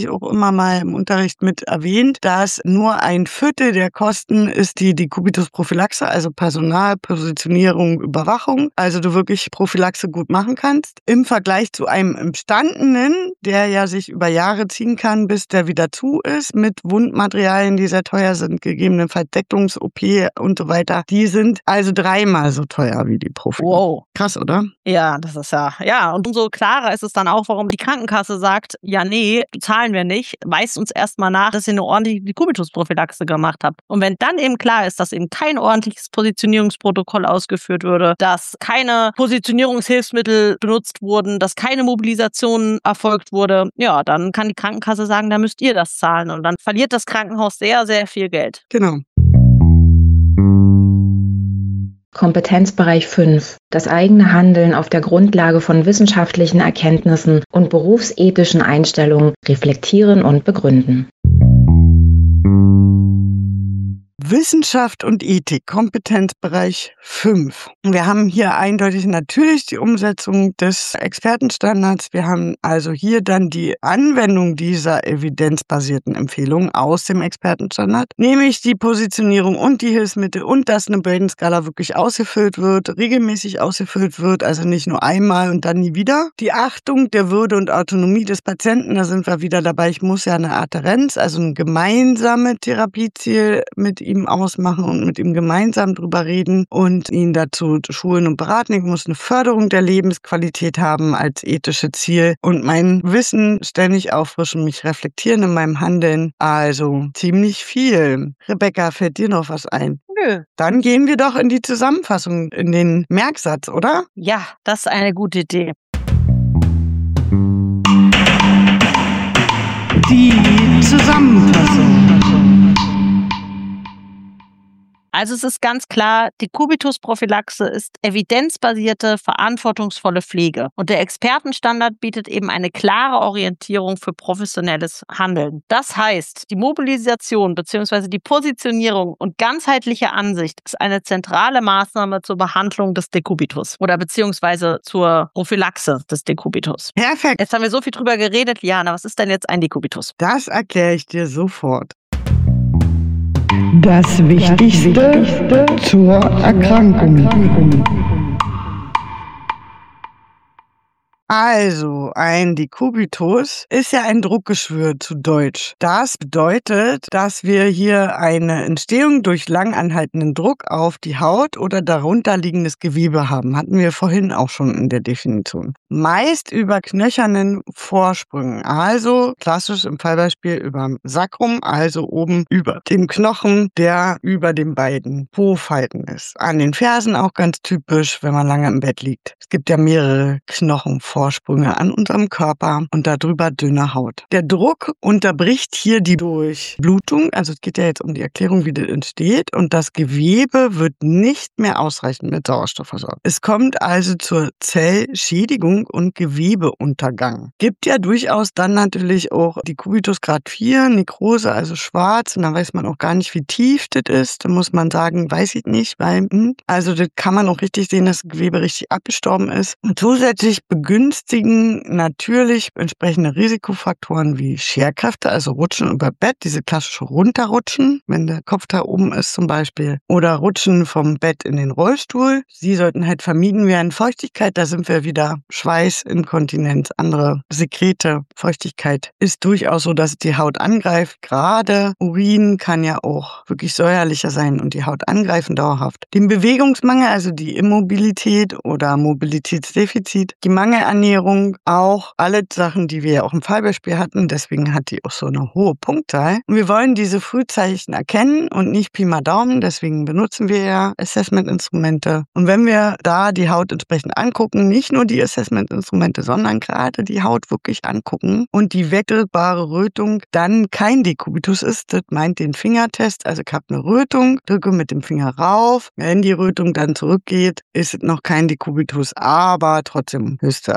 Sommer mal im Unterricht mit erwähnt, dass nur 1/4 der Kosten ist die Decubitusprophylaxe, also Personal, Positionierung, Überwachung. Also du wirklich Prophylaxe gut machen kannst. Im Vergleich zu einem Imstandenen, der ja sich über Jahre ziehen kann, bis der wieder zu ist, mit Wundmaterialien, die sehr teuer sind, gegebenenfalls Decklungs-OP und so weiter. Die sind also 3-mal so teuer wie die Prophylaxe. Wow. Krass, oder? Ja, das ist ja. Und umso klarer ist es dann auch, warum die Krankenkasse sagt, ja, nee, zahlen wir nicht. Weist uns erstmal nach, dass ihr eine ordentliche Decubitusprophylaxe gemacht habt. Und wenn dann eben klar ist, dass eben kein ordentliches Positionierungsprotokoll ausgeführt wurde, dass keine Positionierungshilfsmittel benutzt wurden, dass keine Mobilisation erfolgt wurde, ja, dann kann die Krankenkasse sagen, da müsst ihr das zahlen. Und dann verliert das Krankenhaus sehr, sehr viel Geld. Genau. Kompetenzbereich 5. Das eigene Handeln auf der Grundlage von wissenschaftlichen Erkenntnissen und berufsethischen Einstellungen reflektieren und begründen. Wissenschaft und Ethik, Kompetenzbereich 5. Wir haben hier eindeutig natürlich die Umsetzung des Expertenstandards. Wir haben also hier dann die Anwendung dieser evidenzbasierten Empfehlungen aus dem Expertenstandard, nämlich die Positionierung und die Hilfsmittel und dass eine Braden-Skala wirklich ausgefüllt wird, regelmäßig ausgefüllt wird, also nicht nur einmal und dann nie wieder. Die Achtung der Würde und Autonomie des Patienten, da sind wir wieder dabei, ich muss ja eine Adhärenz, also ein gemeinsames Therapieziel mit ihm ausmachen und mit ihm gemeinsam drüber reden und ihn dazu schulen und beraten. Ich muss eine Förderung der Lebensqualität haben als ethische Ziel und mein Wissen ständig auffrischen, mich reflektieren in meinem Handeln. Also ziemlich viel. Rebecca, fällt dir noch was ein? Nö. Dann gehen wir doch in die Zusammenfassung, in den Merksatz, oder? Ja, das ist eine gute Idee. Die Zusammenfassung. Also es ist ganz klar, Decubitusprophylaxe ist evidenzbasierte, verantwortungsvolle Pflege. Und der Expertenstandard bietet eben eine klare Orientierung für professionelles Handeln. Das heißt, die Mobilisation bzw. die Positionierung und ganzheitliche Ansicht ist eine zentrale Maßnahme zur Behandlung des Decubitus oder beziehungsweise zur Prophylaxe des Decubitus. Perfekt. Jetzt haben wir so viel drüber geredet. Liana, was ist denn jetzt ein Decubitus? Das erkläre ich dir sofort. Das Wichtigste zur Erkrankung. Also, ein Decubitus ist ja ein Druckgeschwür zu Deutsch. Das bedeutet, dass wir hier eine Entstehung durch lang anhaltenden Druck auf die Haut oder darunter liegendes Gewebe haben. Hatten wir vorhin auch schon in der Definition. Meist über knöchernen Vorsprüngen, also klassisch im Fallbeispiel über dem Sacrum, also oben über dem Knochen, der über den beiden Po-Falten ist. An den Fersen auch ganz typisch, wenn man lange im Bett liegt. Es gibt ja mehrere Knochenvorsprünge an unserem Körper und darüber dünne Haut. Der Druck unterbricht hier die Durchblutung, also es geht ja jetzt um die Erklärung, wie das entsteht, und das Gewebe wird nicht mehr ausreichend mit Sauerstoff versorgt. Es kommt also zur Zellschädigung und Gewebeuntergang. Gibt ja durchaus dann natürlich auch Decubitus Grad 4, Nekrose, also schwarz, und dann weiß man auch gar nicht, wie tief das ist. Da muss man sagen, weiß ich nicht, weil, also das kann man auch richtig sehen, dass das Gewebe richtig abgestorben ist. Und zusätzlich begünstigen natürlich entsprechende Risikofaktoren wie Scherkräfte, also Rutschen über Bett, diese klassische Runterrutschen, wenn der Kopf da oben ist zum Beispiel, oder Rutschen vom Bett in den Rollstuhl. Sie sollten halt vermieden werden. Feuchtigkeit, da sind wir wieder. Schweiß, Inkontinenz, andere Sekrete. Feuchtigkeit ist durchaus so, dass die Haut angreift. Gerade Urin kann ja auch wirklich säuerlicher sein und die Haut angreifen dauerhaft. Den Bewegungsmangel, also die Immobilität oder Mobilitätsdefizit, die Mangelernährung, auch alle Sachen, die wir ja auch im Fallbeispiel hatten. Deswegen hat die auch so eine hohe Punktzahl. Und wir wollen diese Frühzeichen erkennen und nicht Pi mal Daumen. Deswegen benutzen wir ja Assessment-Instrumente. Und wenn wir da die Haut entsprechend angucken, nicht nur die Assessment-Instrumente, sondern gerade die Haut wirklich angucken und die wechselbare Rötung dann kein Decubitus ist, das meint den Fingertest. Also ich habe eine Rötung, drücke mit dem Finger rauf. Wenn die Rötung dann zurückgeht, ist es noch kein Decubitus, aber trotzdem höchste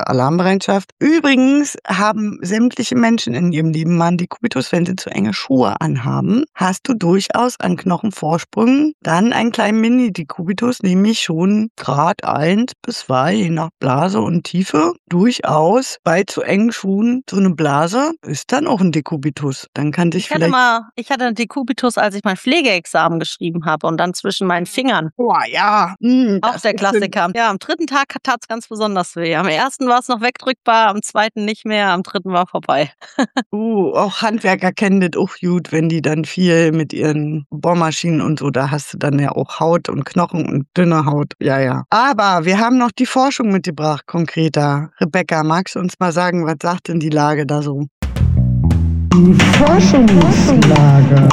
bessere Alarmbereitschaft. Übrigens haben sämtliche Menschen in ihrem Leben mal einen Dekubitus, wenn sie zu enge Schuhe anhaben. Hast du durchaus an Knochenvorsprüngen dann einen kleinen Mini-Dekubitus, nämlich schon Grad 1 bis 2, je nach Blase und Tiefe. Durchaus bei zu engen Schuhen so eine Blase ist dann auch ein Dekubitus. Dann kann sich Ich hatte einen Dekubitus, als ich mein Pflegeexamen geschrieben habe und dann zwischen meinen Fingern. Boah, ja. Auch der Klassiker. Ja, am 3. Tag tat es ganz besonders weh. Am 1. war es noch wegdrückbar, am 2. nicht mehr, am 3. war vorbei. Auch Handwerker kennen das auch gut, wenn die dann viel mit ihren Bohrmaschinen und so, da hast du dann ja auch Haut und Knochen und dünne Haut. Ja. Aber wir haben noch die Forschung mitgebracht, konkreter. Rebecca, magst du uns mal sagen, was sagt denn die Lage da so? Die Forschungslage.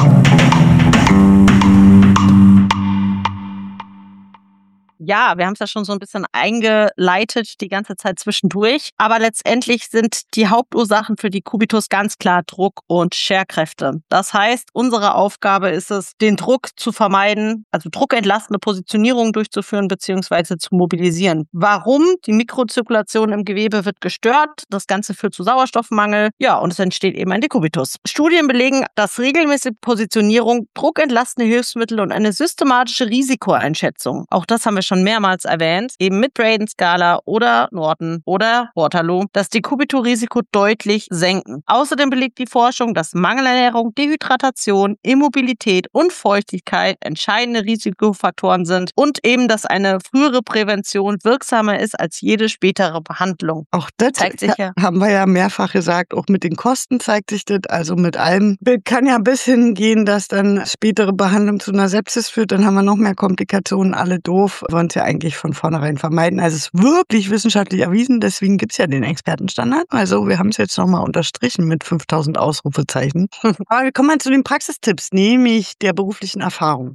Ja, wir haben es ja schon so ein bisschen eingeleitet die ganze Zeit zwischendurch. Aber letztendlich sind die Hauptursachen für Dekubitus ganz klar Druck und Scherkräfte. Das heißt, unsere Aufgabe ist es, den Druck zu vermeiden, also druckentlastende Positionierung durchzuführen bzw. zu mobilisieren. Warum? Die Mikrozirkulation im Gewebe wird gestört. Das Ganze führt zu Sauerstoffmangel. Ja, und es entsteht eben ein Dekubitus. Studien belegen, dass regelmäßige Positionierung, druckentlastende Hilfsmittel und eine systematische Risikoeinschätzung, auch das haben wir schon mehrmals erwähnt, eben mit Braden-Skala oder Norton oder Waterloo, das Dekubitus-Risiko deutlich senken. Außerdem belegt die Forschung, dass Mangelernährung, Dehydratation, Immobilität und Feuchtigkeit entscheidende Risikofaktoren sind und eben, dass eine frühere Prävention wirksamer ist als jede spätere Behandlung. Auch das haben wir ja mehrfach gesagt, auch mit den Kosten zeigt sich das, also mit allem. Kann ja bis hingehen, dass dann spätere Behandlung zu einer Sepsis führt, dann haben wir noch mehr Komplikationen, alle doof. Wir wollen es ja eigentlich von vornherein vermeiden. Also es ist wirklich wissenschaftlich erwiesen, deswegen gibt es ja den Expertenstandard. Also wir haben es jetzt nochmal unterstrichen mit 5000 Ausrufezeichen. Aber wir kommen mal zu den Praxistipps, nämlich der beruflichen Erfahrung.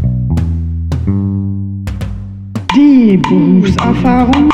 Die Berufserfahrung.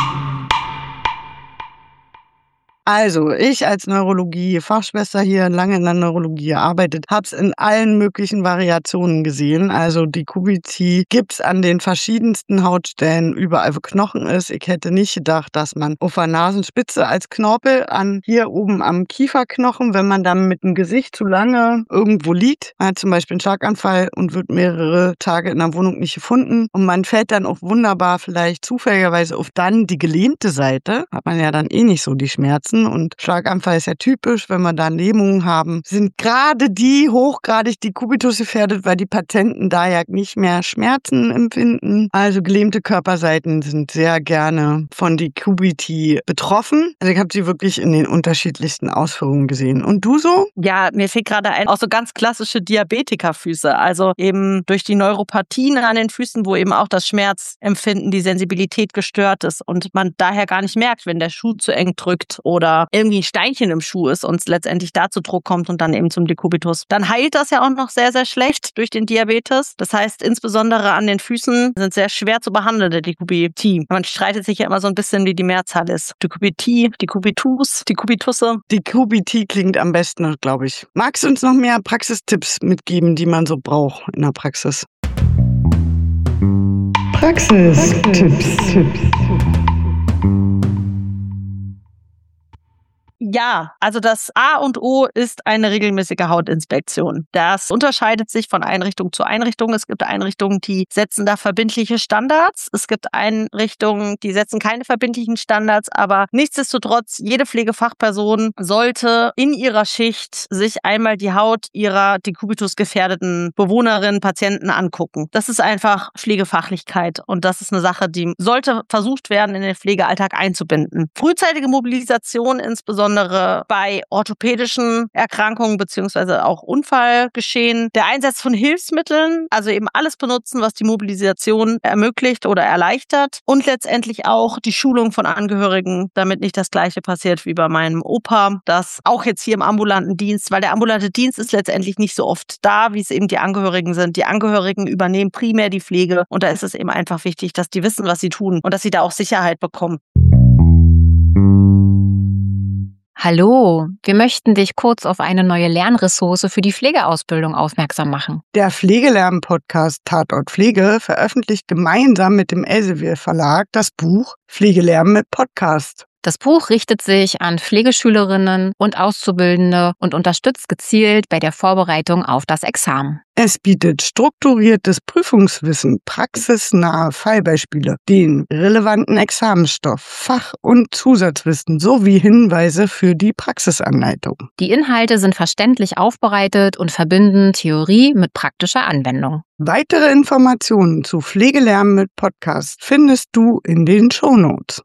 Also, ich als Neurologie-Fachschwester hier lange in der Neurologie gearbeitet, habe es in allen möglichen Variationen gesehen. Also Dekubiti gibt's an den verschiedensten Hautstellen, überall wo Knochen ist. Ich hätte nicht gedacht, dass man auf der Nasenspitze als Knorpel an hier oben am Kieferknochen, wenn man dann mit dem Gesicht zu lange irgendwo liegt, man hat zum Beispiel einen Schlaganfall und wird mehrere Tage in der Wohnung nicht gefunden und man fällt dann auch wunderbar vielleicht zufälligerweise auf dann die gelähmte Seite, hat man ja dann eh nicht so die Schmerzen. Und Schlaganfall ist ja typisch, wenn wir da Lähmungen haben, sind gerade die hochgradig Dekubitus gefährdet, weil die Patienten da ja nicht mehr Schmerzen empfinden. Also gelähmte Körperseiten sind sehr gerne von Dekubiti betroffen. Also ich habe sie wirklich in den unterschiedlichsten Ausführungen gesehen. Und du so? Ja, mir fällt gerade ein, auch so ganz klassische Diabetikerfüße, also eben durch die Neuropathien an den Füßen, wo eben auch das Schmerzempfinden, die Sensibilität gestört ist und man daher gar nicht merkt, wenn der Schuh zu eng drückt oder irgendwie ein Steinchen im Schuh ist und es letztendlich da zu Druck kommt und dann eben zum Dekubitus. Dann heilt das ja auch noch sehr, sehr schlecht durch den Diabetes. Das heißt, insbesondere an den Füßen sind sehr schwer zu behandelnde Dekubiti. Man streitet sich ja immer so ein bisschen, wie die Mehrzahl ist. Dekubiti, Dekubitus, Dekubitusse. Dekubiti klingt am besten, glaube ich. Magst du uns noch mehr Praxistipps mitgeben, die man so braucht in der Praxis? Praxistipps. Ja, also das A und O ist eine regelmäßige Hautinspektion. Das unterscheidet sich von Einrichtung zu Einrichtung. Es gibt Einrichtungen, die setzen da verbindliche Standards. Es gibt Einrichtungen, die setzen keine verbindlichen Standards, aber nichtsdestotrotz, jede Pflegefachperson sollte in ihrer Schicht sich einmal die Haut ihrer Dekubitus gefährdeten Bewohnerinnen, Patienten angucken. Das ist einfach Pflegefachlichkeit und das ist eine Sache, die sollte versucht werden, in den Pflegealltag einzubinden. Frühzeitige Mobilisation, insbesondere bei orthopädischen Erkrankungen beziehungsweise auch Unfallgeschehen. Der Einsatz von Hilfsmitteln, also eben alles benutzen, was die Mobilisation ermöglicht oder erleichtert. Und letztendlich auch die Schulung von Angehörigen, damit nicht das Gleiche passiert wie bei meinem Opa. Das auch jetzt hier im ambulanten Dienst, weil der ambulante Dienst ist letztendlich nicht so oft da, wie es eben die Angehörigen sind. Die Angehörigen übernehmen primär die Pflege und da ist es eben einfach wichtig, dass die wissen, was sie tun und dass sie da auch Sicherheit bekommen. Hallo, wir möchten dich kurz auf eine neue Lernressource für die Pflegeausbildung aufmerksam machen. Der Pflegelern-Podcast Tatort Pflege veröffentlicht gemeinsam mit dem Elsevier Verlag das Buch Pflegelernen mit Podcast. Das Buch richtet sich an Pflegeschülerinnen und Auszubildende und unterstützt gezielt bei der Vorbereitung auf das Examen. Es bietet strukturiertes Prüfungswissen, praxisnahe Fallbeispiele, den relevanten Examensstoff, Fach- und Zusatzwissen sowie Hinweise für die Praxisanleitung. Die Inhalte sind verständlich aufbereitet und verbinden Theorie mit praktischer Anwendung. Weitere Informationen zu Pflegelernen mit Podcast findest du in den Shownotes.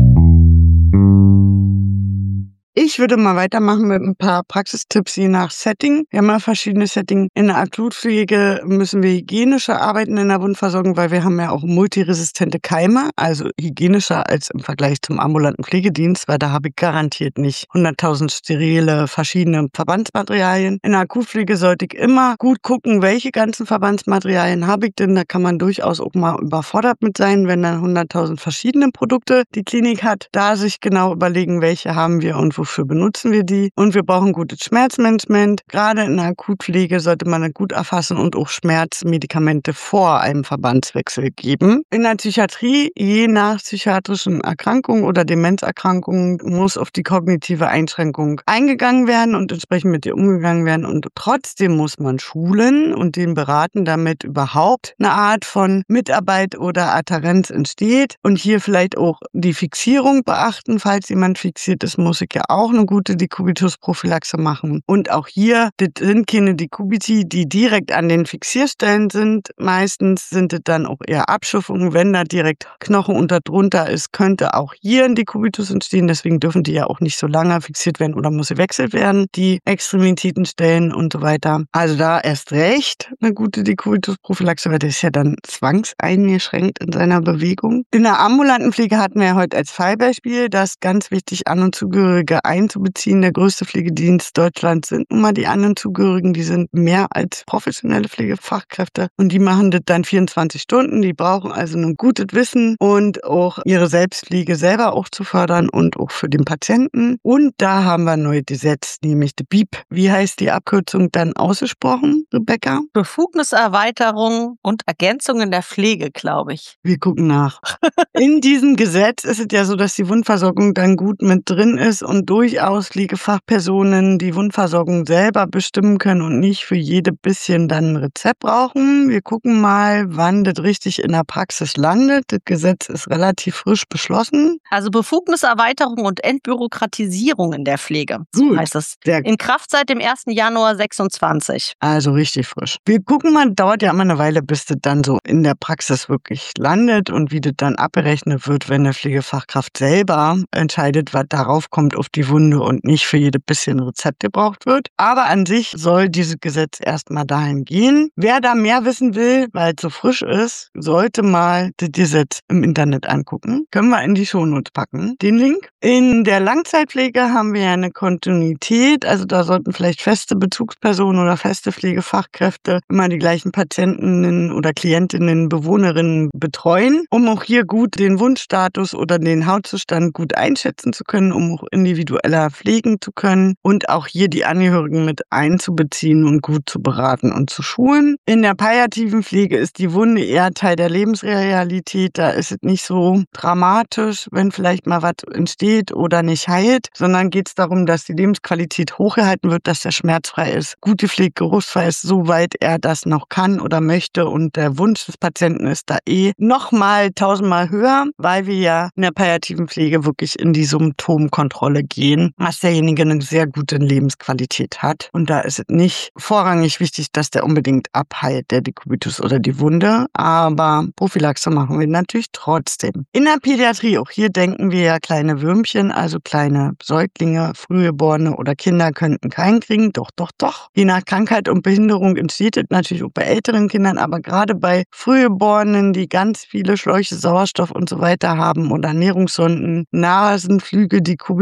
Ich würde mal weitermachen mit ein paar Praxistipps je nach Setting. Wir haben ja verschiedene Settings. In der Akutpflege müssen wir hygienischer arbeiten in der Wundversorgung, weil wir haben ja auch multiresistente Keime, also hygienischer als im Vergleich zum ambulanten Pflegedienst, weil da habe ich garantiert nicht 100.000 sterile verschiedene Verbandsmaterialien. In der Akutpflege sollte ich immer gut gucken, welche ganzen Verbandsmaterialien habe ich denn. Da kann man durchaus auch mal überfordert mit sein, wenn dann 100.000 verschiedene Produkte die Klinik hat. Da sich genau überlegen, welche haben wir und wofür benutzen wir die. Und wir brauchen gutes Schmerzmanagement. Gerade in der Akutpflege sollte man gut erfassen und auch Schmerzmedikamente vor einem Verbandswechsel geben. In der Psychiatrie, je nach psychiatrischen Erkrankung oder Demenzerkrankung, muss auf die kognitive Einschränkung eingegangen werden und entsprechend mit ihr umgegangen werden. Und trotzdem muss man schulen und den beraten, damit überhaupt eine Art von Mitarbeit oder Adhärenz entsteht. Und hier vielleicht auch die Fixierung beachten. Falls jemand fixiert ist, muss ich ja auch eine gute Dekubitusprophylaxe machen. Und auch hier, das sind keine Dekubiti, die direkt an den Fixierstellen sind. Meistens sind es dann auch eher Abschiffungen. Wenn da direkt Knochen unter drunter ist, könnte auch hier ein Dekubitus entstehen. Deswegen dürfen die ja auch nicht so lange fixiert werden oder muss gewechselt werden, die Extremitätenstellen und so weiter. Also da erst recht eine gute Dekubitusprophylaxe, weil der ist ja dann zwangseingeschränkt in seiner Bewegung. In der ambulanten Pflege hatten wir ja heute als Fallbeispiel, dass ganz wichtig, An- und Zugehörige einzubeziehen. Der größte Pflegedienst Deutschlands sind nun mal die An- und Zugehörigen. Die sind mehr als professionelle Pflegefachkräfte und die machen das dann 24 Stunden. Die brauchen also ein gutes Wissen und auch ihre Selbstpflege selber auch zu fördern und auch für den Patienten. Und da haben wir ein neues Gesetz, nämlich die BIP. Wie heißt die Abkürzung dann ausgesprochen, Rebecca? Befugniserweiterung und Ergänzung in der Pflege, glaube ich. Wir gucken nach. In diesem Gesetz ist es ja so, dass die Wundversorgung dann gut mit drin ist und durchaus Pflegefachpersonen die Wundversorgung selber bestimmen können und nicht für jede bisschen dann ein Rezept brauchen. Wir gucken mal, wann das richtig in der Praxis landet. Das Gesetz ist relativ frisch beschlossen. Also Befugniserweiterung und Entbürokratisierung in der Pflege, so heißt es. In Kraft seit dem 1. Januar 26. Also richtig frisch. Wir gucken mal, dauert ja immer eine Weile, bis das dann so in der Praxis wirklich landet und wie das dann abgerechnet wird, wenn eine Pflegefachkraft selber entscheidet, was darauf kommt auf die Wunde und nicht für jede bisschen Rezept gebraucht wird. Aber an sich soll dieses Gesetz erstmal dahin gehen. Wer da mehr wissen will, weil es so frisch ist, sollte mal das Gesetz im Internet angucken. Können wir in die Shownotes packen, den Link. In der Langzeitpflege haben wir ja eine Kontinuität, also da sollten vielleicht feste Bezugspersonen oder feste Pflegefachkräfte immer die gleichen Patientinnen oder Klientinnen, Bewohnerinnen betreuen, um auch hier gut den Wundstatus oder den Hautzustand gut einschätzen zu können, um auch individueller pflegen zu können und auch hier die Angehörigen mit einzubeziehen und gut zu beraten und zu schulen. In der palliativen Pflege ist die Wunde eher Teil der Lebensrealität. Da ist es nicht so dramatisch, wenn vielleicht mal was entsteht oder nicht heilt, sondern geht es darum, dass die Lebensqualität hochgehalten wird, dass der schmerzfrei ist, gut gepflegt, geruchsfrei ist, soweit er das noch kann oder möchte. Und der Wunsch des Patienten ist da nochmal 1000-mal höher, weil wir ja in der palliativen Pflege wirklich in die Symptomkontrolle gehen, dass derjenige eine sehr gute Lebensqualität hat. Und da ist es nicht vorrangig wichtig, dass der unbedingt abheilt, der Dekubitus oder die Wunde, aber Prophylaxe machen wir natürlich trotzdem. In der Pädiatrie, auch hier denken wir ja kleine Würmchen, also kleine Säuglinge, Frühgeborene oder Kinder könnten keinen kriegen. Doch. Je nach Krankheit und Behinderung entsteht es natürlich auch bei älteren Kindern, aber gerade bei Frühgeborenen, die ganz viele Schläuche, Sauerstoff und so weiter haben oder Ernährungssonden, Nasenflügel, Dekubitus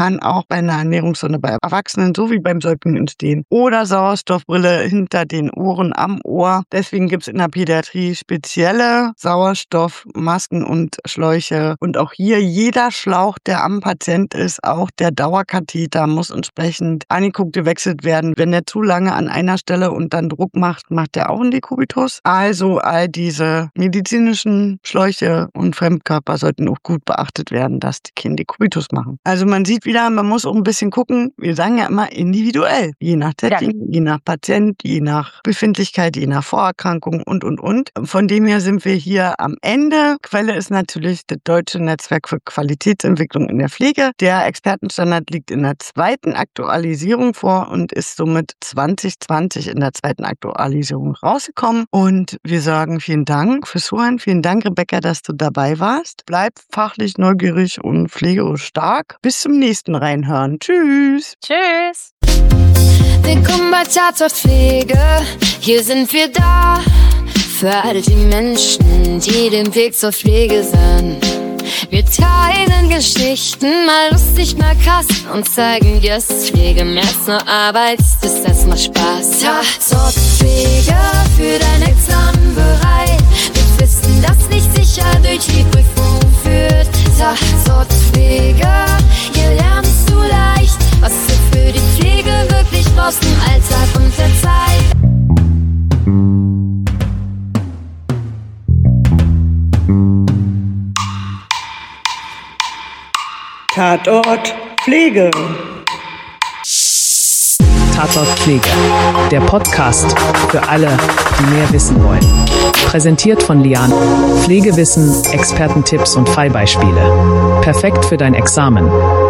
kann auch bei einer Ernährungssonde bei Erwachsenen so wie beim Säugling entstehen. Oder Sauerstoffbrille hinter den Ohren am Ohr. Deswegen gibt es in der Pädiatrie spezielle Sauerstoffmasken und Schläuche. Und auch hier jeder Schlauch, der am Patient ist, auch der Dauerkatheter muss entsprechend angeguckt, gewechselt werden. Wenn der zu lange an einer Stelle und dann Druck macht, macht der auch einen Dekubitus. Also all diese medizinischen Schläuche und Fremdkörper sollten auch gut beachtet werden, dass die Kinder Dekubitus machen. Also man sieht wieder, man muss auch ein bisschen gucken, wir sagen ja immer individuell, je nach Setting, je nach Patient, je nach Befindlichkeit, je nach Vorerkrankung und. Von dem her sind wir hier am Ende. Quelle ist natürlich das Deutsche Netzwerk für Qualitätsentwicklung in der Pflege. Der Expertenstandard liegt in der 2. Aktualisierung vor und ist somit 2020 in der 2. Aktualisierung rausgekommen. Und wir sagen vielen Dank fürs Zuhören. Vielen Dank, Rebecca, dass du dabei warst. Bleib fachlich neugierig und pflegerisch stark. Bis zum nächsten Reinhören. Tschüss. Tschüss. Willkommen bei Tatort Pflege. Hier sind wir da für all die Menschen, die den Weg zur Pflege sind. Wir teilen Geschichten, mal lustig, mal krass und zeigen, yes, Pflege mehr als nur Arbeit, das macht Spaß. Tatort Pflege, für dein Examen bereit. Wir wissen, das nicht sicher durch die Prüfung führt. Tatort Pflege, hier lernst du leicht, was du für die Pflege wirklich brauchst im Alltag und der Zeit. Tatort Pflege. Tatort Pflege, der Podcast für alle, die mehr wissen wollen. Präsentiert von Lian. Pflegewissen, Expertentipps und Fallbeispiele. Perfekt für dein Examen.